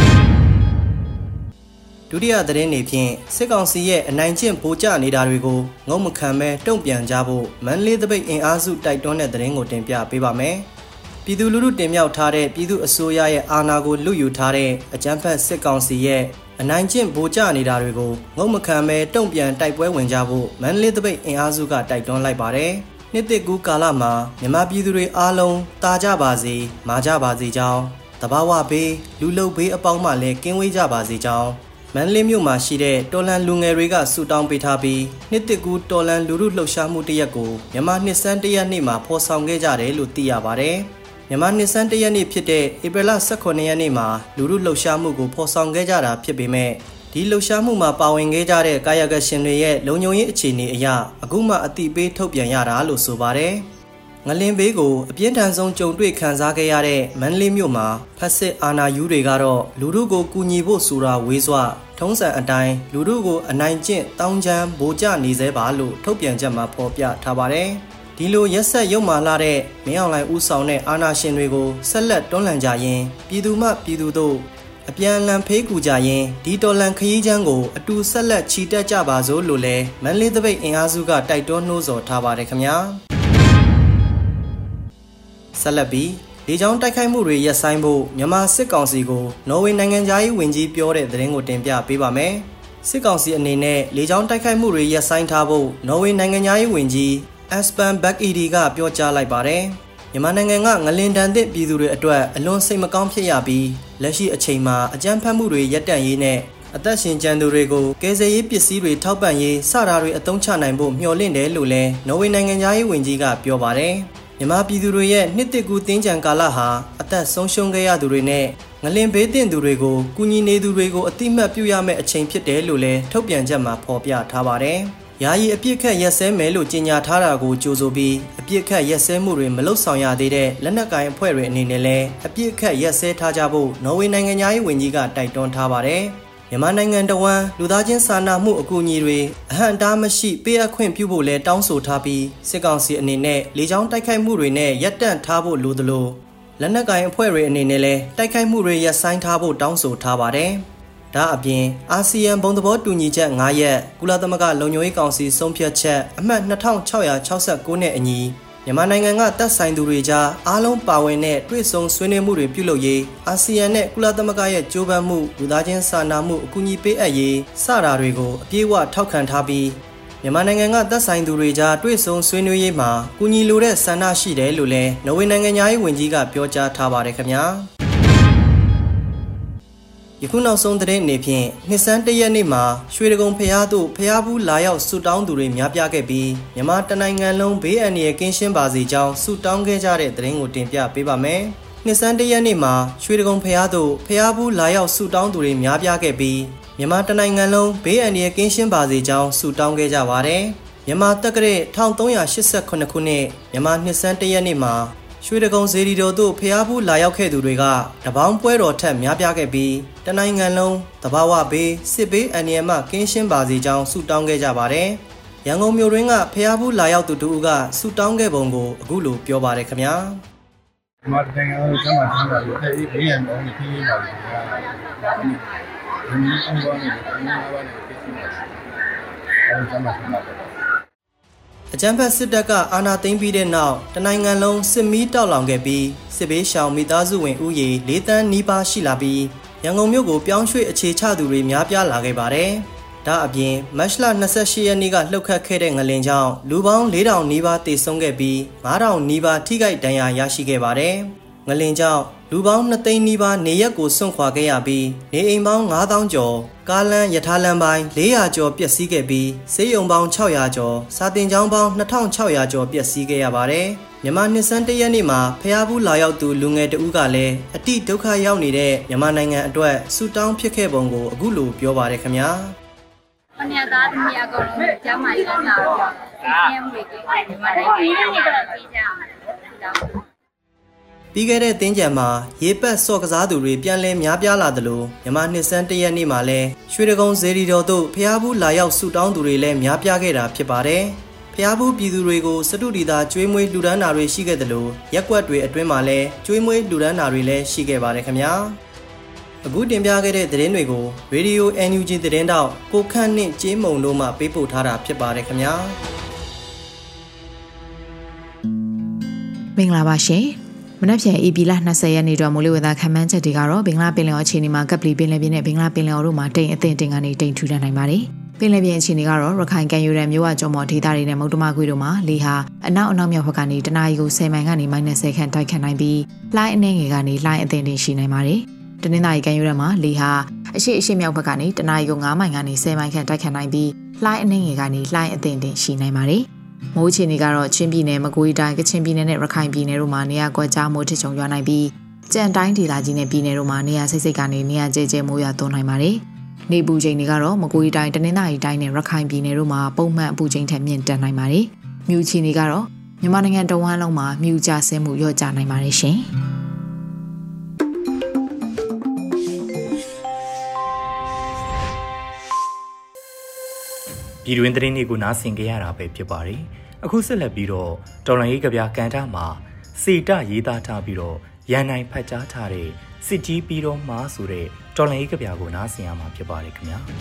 Speaker 3: ဒုတိယသတင်းတွေဖြင့်စစ်ကောင်စီရဲ့အနိုင်ကျင့်ဗိုလ်ကျနေတာတွေကိုငုံမခံမဲတုံ့ပြန်ကြဖို့မန္တလေးသပိတ်အင်အားစုတိုက်တွန်းတဲ့သတင်းကိုတင်ပြပေးပါမယ်။ပြည်သူလူထုတင်မြှောက်ထားတဲ့ပြည်သူအစိုးရရဲ့အာဏာကိုလွတ်ယူထားတဲ့အကြမ်းဖက်စစ်ကောင်စီရဲ့အနိုင်ကျင့်ဗိုလ်ကျနေတာတွေကိုငုံမခံမဲတုံ့ပြန်တိုက်ပွဲဝင်ကြဖို့မန္တလေးသပိတ်အင်အားစုကတိုက်တွန်းလိုက်ပါတယ်။နှစ်သစ်ကူးကာလမှာမြန်မာပြည်သူတွေအားလုံးတာကြပါစေမာကြပါစေကြောင်းတဘာဝဘေးလူလုဘေးအပေါင်းမှလည်းကင်းဝေးကြပါစေကြောင်းမန္တလေးမြို့မှာရှိတဲ့တော်လန်လူငယ်တွေကဆူတောင်းပေးထားပြီးနှစ်တစ်ကူတော်လန်လူထုလှုပ်ရှားမှုတစ်ရက်ကိုမြန်မာနှစ်ဆန်းတစ်ရက်နေ့မှာဖော်ဆောင်ခဲ့ကြတယ်လို့သိရပါတယ်။မြန်မာနှစ်ဆန်းတစ်ရက်နေ့ဖြစ်တဲ့ဧပြီလ18ရက်နေ့မှာလူထုလှုပ်ရှားမှုကိုဖော်ဆောင်ခဲ့ကြတာဖြစ်ပေမဲ့ဒီလှုပ်ရှားမှုမှာပါဝင်ခဲ့ကြတဲ့ကာယကရှင်တွေရဲ့လုံခြုံရေးအခြေအနေအရအခုမှအတိပေးထုတ်ပြန်ရတာလို့ဆိုပါတယ်။ငလင်ဘေးကိုအပြင်းထန်ဆုံးကြုံတွေ့ခံစားခဲ့ရတဲ့မန္တလေးမြို့မှာဖက်စစ်အာဏာယူတွေကတော့လူထုကိုကူညီဖို့ဆိုတာဝေးစွာထုံးစံအတိုင်းလူထုကိုအနိုင်ကျင့်တောင်းချမ်းဗိုလ်ကျနေသေးပါလို့ထုတ်ပြန်ချက်မှာဖော်ပြထားပါတယ်။ဒီလိုရက်ဆက်ရုံမာလာတဲ့မင်းအောင်လှိုင်ဦးဆောင်တဲ့အာဏာရှင်တွေကိုဆက်လက်တွန်းလှန်ကြရင်ပြည်သူမှပြည်သူတို့အပြန်အလှန်ဖေးကူကြရင်ဒီတော်လန်ခရီးချမ်းကိုအတူဆက်လက်ချီတက်ကြပါစို့လို့လည်းမန္တလေးသပိတ်အင်အားစုကတိုက်တွန်းနှိုးဆော်ထားပါတယ်ခင်ဗျာဆက်လက်ပြီးလေကြောင်းတိုက်ခိုက်မှုတွေရပ်ဆိုင်းဖို့မြန်မာစစ်ကောင်စီကိုနော်ဝေနိုင်ငံသားရေးဝန်ကြီးပြောတဲ့သတင်းကိုတင်ပြပေးပါမယ်စစ်ကောင်စီအနေနဲ့လေကြောင်းတိုက်ခိုက်မှုတွေရပ်ဆိုင်းထားဖို့နော်ဝေနိုင်ငံသားရေးဝန်ကြီးAspen Bakidi ကပြောကြားလိုက်ပါတယ်မြန်မာနိုင်ငံကငလင်တန်သစ်ပြည်သူတွေအတွက်အလွန်စိတ်မကောင်းဖြစ်ရပြီးလက်ရှိအချိန်မှာအကြမ်းဖက်မှုတွေရပ်တန့်ရေးနဲ့အသက်ရှင်ကျန်သူတွေကိုကယ်ဆယ်ရေးပစ္စည်းတွေထောက်ပံ့ရေးစတာတွေအသုံးချနိုင်ဖို့မျှော်လင့်တယ်လို့လည်းနော်ဝေနိုင်ငံသားရေးဝန်ကြီးကပြောပါတယ်မြန်မာပြည်သူတွေရဲ့နှစ်တစ်ကူတင်းကြံကာလဟာအသက်ဆုံးရှုံးခဲ့ရသူတွေနဲ့ငလင်ဘေးသင့်သူတွေကိုကူညီနေသူတွေကိုအတိမတ်ပြုရမယ့်အချိန်ဖြစ်တယ်လို့လည်းထုတ်ပြန်ချက်မှာဖော်ပြထားပါတယ်။ယာယီအပြစ်ခတ်ရက်စဲမယ်လို့ကြေညာထားတာကိုကြိုဆိုပြီးအပြစ်ခတ်ရက်စဲမှုတွေမလုပ်ဆောင်ရသေးတဲ့လက်နက်ကိုင်အဖွဲ့တွေအနေနဲ့လည်းအပြစ်ခတ်ရက်စဲထားကြဖို့နော်ဝေနိုင်ငံသားရေးဝန်ကြီးကတိုက်တွန်းထားပါတယ်။မြန်မာနိုင်ငံတဝန်းလူသားချင်းစာနာမှုအကူအညီတွေအဟန့်အတားမရှိပေးအပ်ခွင့်ပြုဖို့လဲတောင်းဆိုထားပြီးစစ်ကောင်စီအနေနဲ့လေကြောင်းတိုက်ခိုက်မှုတွေနဲ့ရပ်တန့်ထားဖို့လိုသလိုလက်နက်ကိုင်အဖွဲ့တွေအနေနဲ့လည်းတိုက်ခိုက်မှုတွေရပ်ဆိုင်းထားဖို့တောင်းဆိုထားပါတယ်။ဒါအပြင်အာဆီယံဘုံသဘောတူညီချက်9ရက်ကုလသမဂ္ဂလုံခြုံရေးကောင်စီဆုံးဖြတ်ချက်အမှတ်2669နဲ့အညီမြန်မာနိုင်ငံကတပ်ဆိုင်သူတွေကြားအားလုံးပါဝင်တဲ့တွေ့ဆုံဆွေးနွေးမှုတွေပြုလုပ်ရေးအာဆီယံနဲ့ကုလသမဂ္ဂရဲ့ကြိုးပမ်းမှုလူသားချင်းစာနာမှုအကူအညီပေးအပ်ရေးစတာတွေကိုအပြည့်အဝထောက်ခံထားပြီးမြန်မာနိုင်ငံကတပ်ဆိုင်သူတွေကြားတွေ့ဆုံဆွေးနွေးရေးမှာကူညီလိုတဲ့ဆန္ဒရှိတယ်လို့လည်းနော်ဝေနိုင်ငံသားရေးဝန်ကြီးကပြောကြားထားပါတယ်ခင်ဗျာယခုနောက်ဆုံးသတင်းအနေဖြင့်နှစ်ဆန်းတရက်နေ့မှာရွှေဒဂုံဖျားသို့ဖျားဘူးလာရောက်ဆူတောင်းသူတွေများပြားခဲ့ပြီးမြန်မာတနိုင်ငံလုံးဘေးအန္တရာယ်ကင်းရှင်းပါစေကြောင်းဆူတောင်းခဲ့ကြတဲ့သတင်းကိုတင်ပြပေးပါမယ်။နှစ်ဆန်းတရက်နေ့မှာရွှေဒဂုံဖျားသို့ဖျားဘူးလာရောက်ဆူတောင်းသူတွေများပြားခဲ့ပြီးမြန်မာတနိုင်ငံလုံးဘေးအန္တရာယ်ကင်းရှင်းပါစေကြောင်းဆူတောင်းခဲ့ကြပါတယ်။မြန်မာတက္ကရာ1388ခုနှစ်မြန်မာနှစ်ဆန်းတရက်နေ့မှာရွှေဒဂုံဇေဒီတော်တို့ဖျားဘူးလာရောက်ခဲ့သူတွေကတပေါင်းပွဲတော်ထက်များပြားခဲ့ပြီးတနိုင်ငံလုံးသဘာဝဘေးစစ်ဘေးအန္တရာယ်မှကင်းရှင်းပါစေကြောင်းဆုတောင်းခဲ့ကြပါတယ်။ရန်ကုန်မြို့တွင်းကဖျားဘူးလာရောက်သူတို့ကဆုတောင်းခဲ့ပုံကိုအခုလိုပြောပါတယ်ခင်ဗျာ
Speaker 4: ။ဒီမှာနိုင်ငံတော်ကျမ်းမာချမ်းသာရေးအဲ့ဒီဘေးရန်တော်ကိုခင်းရပါလိမ့်မယ်။ဒီနေ့အောင်သွားနေတယ်။နိုင်ငံတော်ကနေပြည့်စုံပါစေ။အဲ့ဒီကျမ်းမာချမ်းသာ
Speaker 3: အကြမ်းဖက်စစ်တပ်ကအာဏာသိမ်းပြီးတဲ့နောက်တနိုင်ငံလုံးစစ်မီးတောက်လောင်ခဲ့ပြီးစစ်ဘေးရှောင်မိသားစုဝင်ဦးရေ4တန်းနီးပါးရှိလာပြီးရန်ကုန်မြို့ကိုပြောင်းရွှေ့အခြေချသူတွေများပြားလာခဲ့ပါတယ်။ဒါအပြင်မတ်လ28ရက်နေ့ကလှုပ်ခတ်ခဲ့တဲ့ငလင်ကြောင့်လူပေါင်း4000နီးပါးသေဆုံးခဲ့ပြီး9000နီးပါးထိခိုက်ဒဏ်ရာရရှိခဲ့ပါတယ်။ငလင်ကြောင့်လူပေါင်း2သိန်းနီးပါးနေရက်ကိုစွန့်ခွာခဲ့ရပြီးနေအိမ်ပေါင်း9000ကျော်ကားလမ်းရထားလမ်းပိုင်း400ကျော်ပျက်စီးခဲ့ပြီးဆေးရုံပေါင်း600ကျော်စာသင်ကျောင်းပေါင်း2600ကျော်ပျက်စီးခဲ့ရပါတယ်။မြန်မာနှစ်ဆန်းတရက်နေ့မှာဖျားဘူးလာရောက်သူလူငယ်တဦးကလည်းအတိဒုက္ခရောက်နေတဲ့မြန်မာနိုင်ငံအတွက်ဆူတောင်းဖြစ်ခဲ့ပုံကိုအခုလိုပြောပါတယ်ခင်ဗျာ
Speaker 5: ။မနေ့သားသမီးအကောင်လုံးကျမ်းမာရေးလာတော့ပြင်းမှုတွေမြန်မာနိုင်ငံရဲ့ပြည်ကြအောင်
Speaker 3: ပြီးခဲ့တဲ့တင်းကြံမှာရေပတ်စော့ကစားသူတွေပြန်လည်များပြားလာသလိုမြန်မာနှစ်ဆန်းတရက်နေ့မှာလည်းရွှေဒဂုံဇေဒီတော်တို့ဖျားဘူးလာရောက်ဆူတောင်းသူတွေလည်းများပြားခဲ့တာဖြစ်ပါတယ်။ဖျားဘူးပြည်သူတွေကိုစတုဒီတာကျွေးမွေးလှူဒန်းတာတွေရှိခဲ့သလိုရက်ကွက်တွေအတွင်းမှာလည်းကျွေးမွေးလှူဒန်းတာတွေလည်းရှိခဲ့ပါတယ်ခင်ဗျာ။အခုတင်ပြခဲ့တဲ့သတင်းတွေကို Radio NUG သတင်းတောက်ကိုခန့်နှင့်ကျေးမုံတို့မှပေးပို့ထားတာဖြစ်ပါတယ်ခင်ဗျာ
Speaker 6: ။မင်္ဂလာပါရှင်။မနက်ဖြန်ဧပြီလ20ရက်နေ့တော့မိုးလေဝသခန့်မှန်းချက်တွေကတော့ဘင်္ဂလားပင်လယ်အော်အခြေအနေမှာကပလီပင်လယ်ပြင်နဲ့ဘင်္ဂလားပင်လယ်အော်တို့မှာတိမ်အထင်တင်ကနေတိမ်ထူထပ်နိုင်ပါတယ်။ပင်လယ်ပြင်အခြေအနေကတော့ရခိုင်ကမ်းရိုးတန်းမြို့ဝကျော်မော်ဒေသတွေနဲ့မုတ်တမကွေတို့မှာလေဟာအနောက်မြောက်ဘက်ကနေတနအီကို10မိုင်ကနေ-10ခန့်တိုက်ခတ်နိုင်ပြီးလှိုင်းအနှဲငယ်ကနေလှိုင်းအထင်တင်ရှိနိုင်ပါတယ်။တနင်္သာရီကမ်းရိုးတန်းမှာလေဟာအရှိမြောက်ဘက်ကနေတနအီကို9မိုင်ကနေ10မိုင်ခန့်တိုက်ခတ်နိုင်ပြီးလှိုင်းအနှင်းငယ်ကနေလှိုင်းအသင့်တင်ရှိနိုင်ပါတယ်။မိုးအခြေအနေကတော့ချင်းပြည်နယ်မကွေးတိုင်းကချင်ပြည်နယ်နဲ့ရခိုင်ပြည်နယ်တို့မှာနေရာကွက်ကြားမိုးထစ်ချုံရွာနိုင်ပြီးကြံတိုင်းဒေသကြီးနဲ့ပြည်နယ်တို့မှာနေရာစိတ်ကနေနေရာကျဲမိုးရွာသွန်းနိုင်ပါတယ်။နေပူချိန်တွေကတော့မကွေးတိုင်းတနင်္သာရီတိုင်းနဲ့ရခိုင်ပြည်နယ်တို့မှာပုံမှန်အပူချိန်ထက်မြင့်တက်နိုင်ပါတယ်။မြူအခြေအနေကတော့မြန်မာနိုင်ငံတဝန်းလုံးမှာမြူကျဆင်းမှုလျော့ကျနိုင်ပါတယ်ရှင်။
Speaker 2: ပြည်တွင်းသတင်းတွေကိုနားဆင်ကြရတာပဲဖြစ်ပါတယ်။အခုဆက်လက်ပြီးတော့တော်လှန်ရေးကဗျာကန်တာမှာစေတရေးသားထားပြီးတော့ရန်နိုင်ဖတ်ကြားထားတဲ့စစ်ကြီးပြီးတော့မှဆိုတဲ့တော်လှန်ရေးကဗျာကိုနားဆင်ရမှာဖြစ်ပါတယ်ခင်ဗျာ။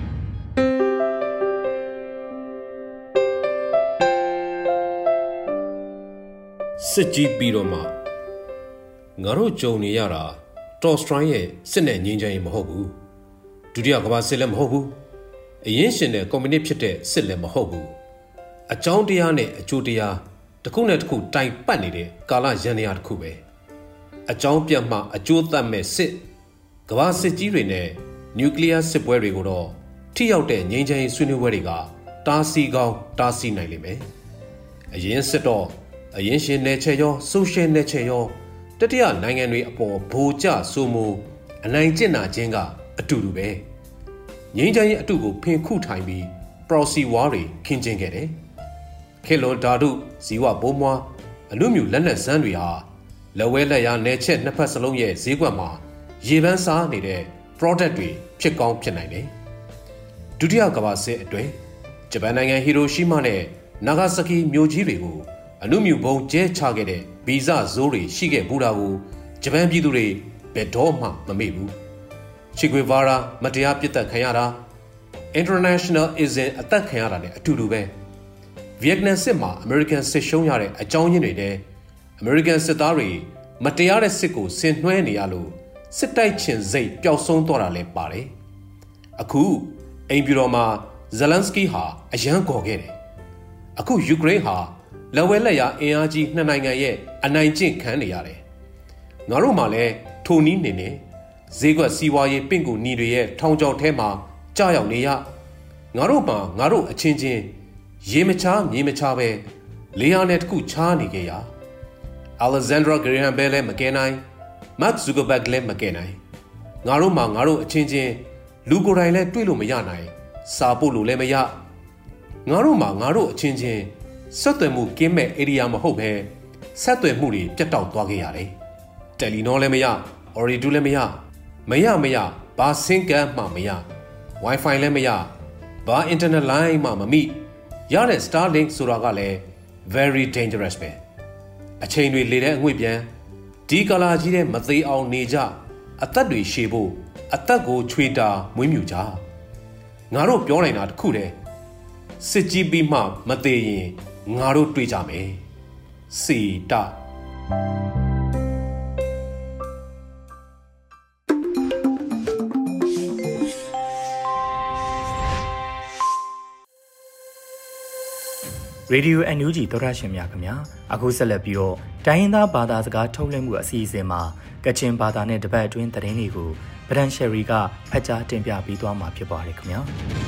Speaker 7: စစ်ကြီးပြီးတော့မှငါတို့ကြုံနေရတာတော်စထရိုင်းရဲ့စစ်နဲ့ငြိမ်းချမ်းရေးမဟုတ်ဘူးဒုတိယကမ္ဘာစစ်လည်းမဟုတ်ဘူးအရင်ရှင်တဲ့ကွန်မြူနစ်ဖြစ်တဲ့စစ်လည်းမဟုတ်ဘူးအကြောင်းတရားနဲ့အကျိုးတရားတစ်ခုနဲ့တစ်ခုတိုင်ပတ်နေတဲ့ကာလရန်ရာတစ်ခုပဲအကြောင်းပြတ်မှအကျိုးသတ်မဲ့စစ်ကမ္ဘာစစ်ကြီးတွေနဲ့နျူကလ িয়ার စစ်ပွဲတွေကိုတော့ထိရောက်တဲ့ငြိမ်းချမ်းရေးဆွေးနွေးပွဲတွေကတားဆီးကောင်းတားဆီးနိုင်လိမ့်မယ်အရင်စစ်တော့အရင်ရှင်နယ်ချဲရောဆိုရှယ်နယ်ချဲရောတတိယနိုင်ငံတွေအပေါ်ဗိုလ်ကျဆိုမှုအနိုင်ကျင့်နာခြင်းကအတူတူပဲငြိမ်းချမ်းရေးအတူကိုဖင်ခုထိုင်ပြီး proxy war တွေခင်းကျင်းခဲ့တယ်ခေလွန်ဓာတုဇီဝပိုးမွားအနုမြူလက်နက်စမ်းတွေဟာလက်ဝဲလက်ရနယ်ချက်နှစ်ဖက်စလုံးရဲ့ဈေးကွက်မှာရေပန်းစားနေတဲ့ product တွေဖြစ်ကောင်းဖြစ်နိုင်တယ်ဒုတိယကမ္ဘာစစ်အတွင်းဂျပန်နိုင်ငံဟီရိုရှီးမားနဲ့နာဂါဆာကီမြို့ကြီးတွေကိုအနုမြူဘုံကျဲချခဲ့တဲ့ဗီဇဇိုးတွေရှိခဲ့ဘူးတာကိုဂျပန်ပြည်သူတွေဘယ်တော့မှမမေ့ဘူးချီဂွေဗာရာမတရားပစ်သက်ခံရတာ internationalism အသက်ခံရတာနဲ့အတူတူပဲဗီယက်နမ်စစ်မှာအမေရိကန်စစ်ရှုံးရတဲ့အကြောင်းရင်းတွေနဲ့အမေရိကန်စစ်သားတွေမတရားတဲ့စစ်ကိုဆင်နွှဲနေရလို့စစ်တိုက်ချင်စိတ်ပျောက်ဆုံးသွားတာလည်းပါတယ်အခုအိမ်ပြည်တော်မှာဇလန်စကီဟာအရန်ခေါ်ခဲ့တယ်အခုယူကရိန်းဟာလက်ဝဲလက်ရအင်အားကြီးနှစ်နိုင်ငံရဲ့အနိုင်ကျင့်ခံနေရတယ်ငါတို့မှလည်းထိုနည်းနေနေဈေးကွက်စီးပွားရေးပင့်ကူညီတွေရဲ့ထောင်ချောက်ထဲမှာကြောက်ရောက်နေရငါတို့မှငါတို့အချင်းချင်းရေမချားမြေမချားပဲလေယာဉ်နဲ့တခုချားနေကြရအလက်ဇန်ဒရာဂရီဟမ်ဘဲလည်းမကဲနိုင်မတ်ဇူဂဘက်လည်းမကဲနိုင်ငါတို့မှငါတို့အချင်းချင်းလူကိုယ်တိုင်လည်းတွေ့လို့မရနိုင်စာပို့လို့လည်းမရငါတို့မှငါတို့အချင်းချင်းဆက်သွယ်မှုကင်းမဲ့ဧရိယာမဟုတ်ပဲဆက်သွယ်မှုတွေပြတ်တောက်သွားခဲ့ရတယ်တယ်လီနောလည်းမရအော်ရီဒူလည်းမရဘာစင်ကန်မှမရ Wi-Fi လည်းမရဘာ internet line မှမမိရတဲ့ Starlink ဆိုတာကလည်း very dangerous ပဲအချိန်တွေလေတဲ့အငွေ့ပြန်ဒီကာလာကြီးတဲ့မသေးအောင်နေကြအသက်တွေရှည်ဖို့အသက်ကိုချွေတာမွေးမြူကြငါတို့ပြောနိုင်တာတခုတည်းစစ်ကြီးပြီးမှမသေးရင်ငါတို့တွေ့ကြမယ်စီတ
Speaker 2: ရေဒီယို NUG သောရရှင်များခင်ဗျာအခုဆက်လက်ပြီးတော့တိုင်းရင်းသားဘာသာစကားထုတ်လွှင့်မှုအစီအစဉ်မှာကချင်ဘာသာနဲ့တပတ်အတွင်းသတင်းတွေကိုဗရန်ရှယ်ရီကဖတ်ကြားတင်ပြပေးသွားမှာဖြစ်ပါတယ်ခင်ဗျာ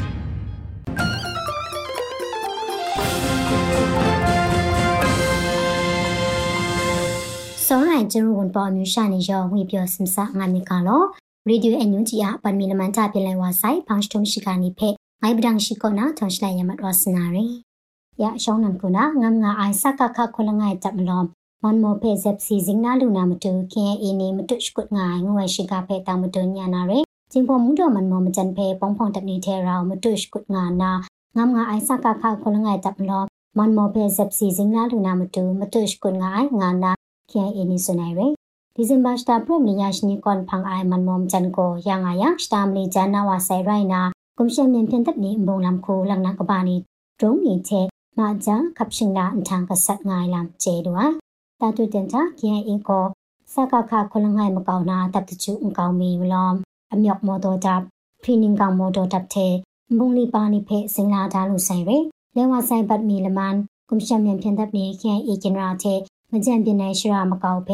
Speaker 8: စောရိုင်ကျရုံပေါ်မျိုးရှာနေရောဝေပြောစင်စာငါနေကလောရေဒီယို NUG အပန်မီလမန်တာပြလဲဝါဆိုင်ဘောင်းစတုံရှိကနေဖက်ငိုင်ပဒန်ရှိကောနာထွန်ရှလိုက်ရမတ်ဝါစနာရီရရှောင်းနံကုနာငမ်ငါအိုင်စကခခလငိုင်တပ်မလောမွန်မောဖေဇက်စီဇင်းနာလူနာမတူခင်အင်းနေမတုရှ်ကုတ်ငိုင်ငွေရှိကဖက်တာမတူညာနာရဲကျင်းပေါ်မှုတော်မန်မောမကျန်ဖေပေါင်းဖောင်းတပ်နေထဲရောမတုရှ်ကုတ်ငါနာငမ်ငါအိုင်စကခခလငိုင်တပ်မလောမွန်မောဖေဇက်စီဇင်းနာလူနာမတူမတုရှ်ကုတ်ငိုင်ငါနာခင်အင်းနေစနိုင်ရဲဒီဇင်ဘာစတာပရိုမီယာရှနီကွန်ဖန်အိုင်မန်မောမကျန်ကိုရငါယစတာမလီဂျန်နာဝါဆိုင်ရိုင်နာကွန်ရှင်မြန်ဖြန်တပ်နေဘုံလမ်ခိုလန်နာကဘာနီဒရုံနီချေမာဂျာခပ်ရှင်လာအန်ထန်ကဆတ်ငိုင်လမ်ချေဒွာတာတူတန်ချာခင်အင်းကိုစကခခလငိုင်မကောင်းနာတပ်တချူအကောင်မီဝလောမ်အမြောက်မော်တော်တပ်ဖရီနင်းကောင်မော်တော်တပ်တဲ့ဘုံလီပါနိဖေစင်လာဒါလူဆိုင်ရဲလဲဝဆိုင်ဘတ်မီလမန်ကွန်ရှင်မြန်ဖြန်တပ်နေခင်အီဂျင်ရာတဲ့မကြံပြနေရှရာမကောက်ဖဲ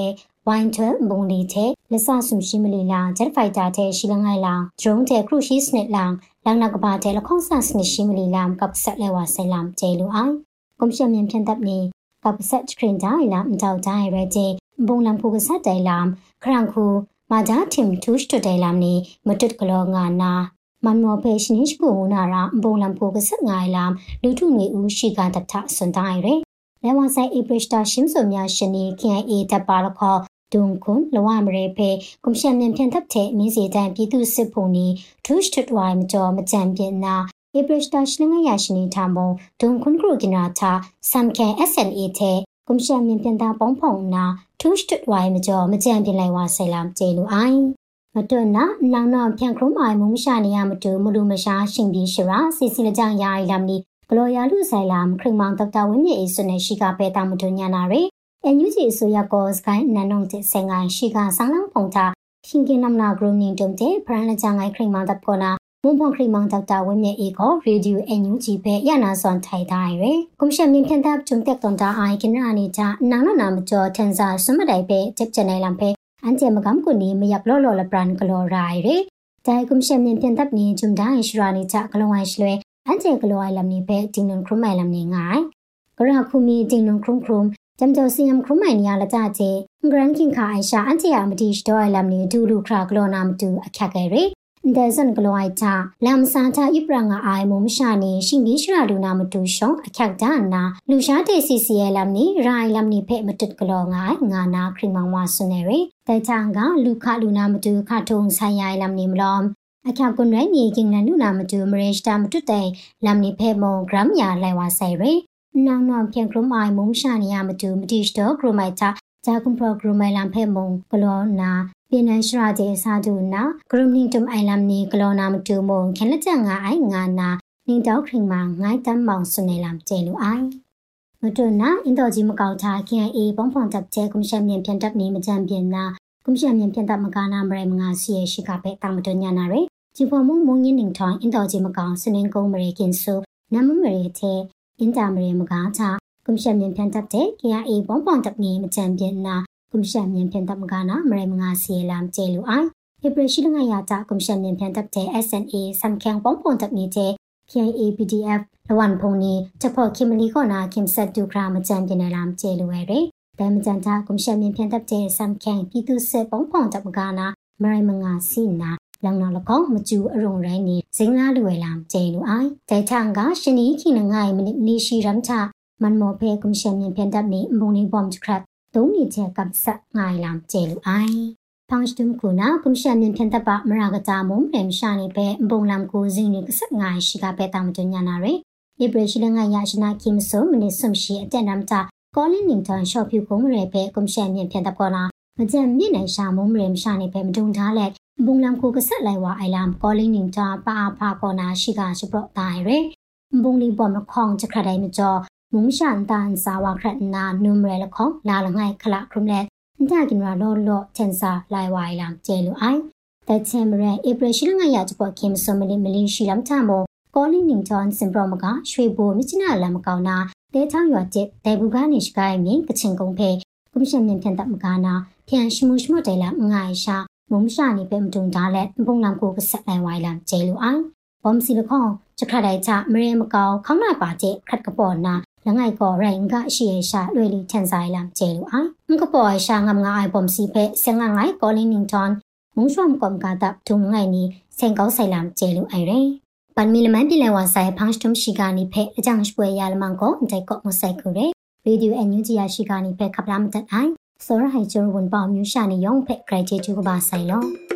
Speaker 8: wine to bongli te lesa sum shimli la jet fighter te shilangai la drone te cruise ship net lang lang na kaba te lakhong sa sni shimli lam kap sat lewa sailam che lu ai kom shem myen phan tap ni kap sat screen dai la mtaw dai re je bong lam khu ka sat dai lam khrang khu ma ja thim tush to dai lam ni matut klo nga na man mo pe shinish ku na ra bong lam khu ka sat ngai lam lu thu ni u shi ka tat tha sun dai re lewa sai iprishta shim so mya shini KIA tat pa la kho dung kun lawa mre pe kom shem myen phan tap the min se dan pi tu sit phung ni tush to twai ma jaw ma jam pin na iprishta shlinga ya shini thambo dung kun kru kina tha samkhan SNA the kom shem myen phan ta pong phong na tush to twai ma jaw ma jam pin lai wa sai lam che lu ai ma tu na nang no phyan khrom ai mung sha ni ya ma tu mu lu ma sha shin bi shira si si la jang ya ai lam niกลัวยาลุไซลามครึ่งมังตับตาวิมีอิสุเนชิกาเปตามุตุญานาเรเอ็นยูจีสุยากอสกายนันนงเจเซงไงชิกาสังลังปงตาชิงกินนำนากรูนิงจุมเจพระนจางไงครึ่งมังตับกอนามุมพงครึ่งมังตับตาวิมีอีกอเรดิโอเอ็นยูจีเปยานาซอนไทยได้เรกุมเชมินเพียนทับจุมเตกตอนตาไอกินรานิจานางนามจอเทนซาสมไดเปเจ็บเจในลำเพอันเจมกำกุนีไม่อยากโลละปรานกลอรายเรแต่กุมเชมินเพียนทับนี้จุมได้ชรานิจากลงไอชลวยอันเจกลัวไอลำนี้เพ่จิงนงครุมไอลำนี้ง่ายกระคุมีจิงนงครุมจำเจ้าเสียมครุมไอนี้ละจ้าเจกรันกินขาไอชาอันเจอามดีสตัวไอลำนี้ดูลูครากลัวนามดูอคักไอเรเดซันกลัวไอจ้าลำซาทาอิปรังไอมุมชานีชิงดิชราดูนามดูชงอคักด้านนาลูชาเตซีซีไอลำนี้รายลำนี้เพ่มาจุดกลัวง่ายงานาคริมังวาสุเนเรแต่จางกาลูคาดูนามดูคาทงไซไอลำนี้มลอมอาคากุนไรนี่กิงนันนูนามาดูมเรชตามตุเตลำนี้เพมงกรัมยาไลวาไซเรนางนอมเพียงกรุมไอมุมชานียามาดูมดิชโตกรุมไอจ้าจากุมโปรกรุมไอลำเพมงกลอนาเป็นนันชราเจซาดูนากรุมนิ่งจุมไอลำนี้กลอนามาดูมงแค่ละจังไองานานิ่งดอกคริงมังง่ายตั้มมองสุนในลำเจลูไอมาดูนะอินโดจีมเกาทาKIAป้องพองจับเจกุมเชมเนียนเพียงจับนี้มาจำเพียนนากุมเชมเนียนเพียงตับมกานามเรมงาเสียชิกาเปตามมาดูญานาเรจีพอมุงมุงยินหนึ่งทองอินโดจีมกองสนิงกงเมริกินซูน้ำมันเมริเทอินดามเรมกาชากุมเชมเนียนเพียงตับเจKIAป้องพองจับนี้มาจำเพียนนากุมเชมเนียนเพียงตับมกานาเมริมงาเสียลามเจลูไอเอเปรชิลงายาจากกุมเชมเนียนเพียงตับเจ SNA สัมแข็งป้องพองจับนี้เจKIA PDF ละวันพงนี้เฉพาะคิมลีก็นาคิมเซตดูครามาจำเพียนในลามเจลูไอเรแต่มาจันทากุมเชมเนียนเพียงตับเจสัมแข็งปีตุเซป้องพองจับมกานาเมริมงาสีนาลังนอละก้องมาจูอรงไรนี่สิงลาดูเวลามเจลูไอแต่ทางกาชนีขี้นง่ายมันนี่ชีรัมชามันโมเพกุมเชมเนียนเพียงดับนี้บงนี้บอมจุครับตรงนี้เจกับสะง่ายลามเจลูไอพังสตุมคูนากุมเชมเนียนเพียงดับปะมรากจามุมเรมชานีเพบงลามกูซิงนี่ก็สะง่ายชิกาเปตามจุญญานาเรอิเบรชิลงายาชนาคิมโซมันนี่สมชีเจนรัมจากอลินิงทอนชอบผิวคงเรเพกุมเชมเนียนเพียงดับก่อนนะมาเจมมีในชามุมเรมชานีเพมดุงท้าแลบุงลำคูกษัตริย์ไลวาไอลำกอลินิงจาปาพากอนาชิกาชิโปรตายเรบุงลีบอมละคองจะคราไดมจอมุงชันตานสาวาครันานุมเรละคองลาละไงคละครุมแลดากินราโลโลเทนซาไลวาไอลำเจลูไอแต่เชมเรเอเปรชิลงายาจะปอคิมสมลิมลีชิลัมทามโมกอลินิงจอนสิมโปรมกาช่วยบูมิจินาลำกาวนาเตช่างหยอดเจ็บแต่บุกานิชกายมีกระชิงกงเพกุมเชมเนียนเพียนตับมกานาเพียงชิมุชโมใจละง่ายชามุมชานี่เป็นดุงดาและบงลำกูก็สัตว์ในวัยลำเจลูไอบอมซิลิคอนจะคราไดชาเมเรมกาวข้างหน้าป่าเจขัดกระปอนนาแล้วไงก็แรงก็เชียชาด้วยลีเทนไซลำเจลูไอมันก็ปล่อยชางงายบอมซีเพเสียงง่ายก็ลินิงทอนมุงช่วมกอมกาตับทุงไงนี้เสียงเขาใส่ลำเจลูไอเร่ปันมีละมันเป็นเลวาใส่พังสตุมชิกานิเพจังช่วยยาละมังก็ใจก็มุใส่กูเร่วิดีโอเอ็นยูจียาชิกานิเพขับลำจัดไอสระให้จนวนปอมิวชานิยองเพไกรเจจูกบาไซโล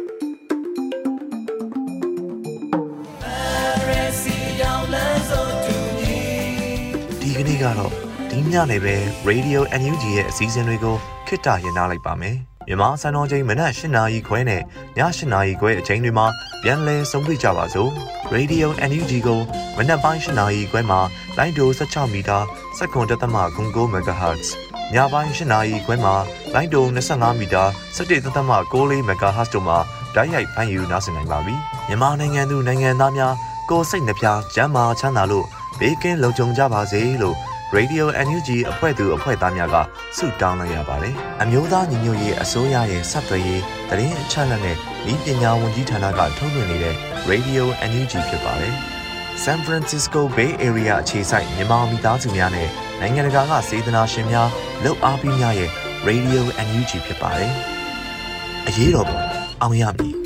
Speaker 1: ဒီကနေ့ကတော့ဒီညနေပဲ Radio NUG ရဲ့အစည်းအဝေးကိုခਿੱတရနာလိုက်ပါမယ်မြန်မာစံတော်ချိန်မနက်၈နာရီခွဲနဲ့ည၈နာရီခွဲအချိန်တွေမှာပြန်လည်ဆုံးဖြတ်ကြပါစို့ Radio NUG ကိုမနက်ပိုင်း၈နာရီခွဲမှာလိုင်းဒို16မီတာ7.9 MHz ညပိုင်း၈နာရီခွဲမှာလိုင်းဒို25မီတာ17.6 MHz တို့မှာဓာတ်ရိုက်ဖမ်းယူနားဆင်နိုင်ပါပြီမြန်မာနိုင်ငံသူနိုင်ငံသားများကိုယ်စိတ်နှပြကျန်းမာချမ်းသာလို့ဘေးကင်းလုံခြုံကြပါစေလို့ Radio NUG အဖွဲ့သူအဖွဲ့သားများကဆုတောင်းလိုက်ရပါတယ်။အမျိုးသားညီညွတ်ရေးအစိုးရရဲ့စက်သွယ်ရေးသတင်းအချက်အလက်နဲ့ဤပညာဝန်ကြီးဌာနကထုတ်လွှင့်နေတဲ့ Radio NUG ဖြစ်ပါတယ်။ San Francisco Bay Area အခြေစိုက်မြန်မာမိသားစုများနဲ့နိုင်ငံတကာကစေတနာရှင်များလုပ်အားပေးများရဲ့ Radio NUG ဖြစ်ပါတယ်။အရေးတော်ပုံအောင်ရမည်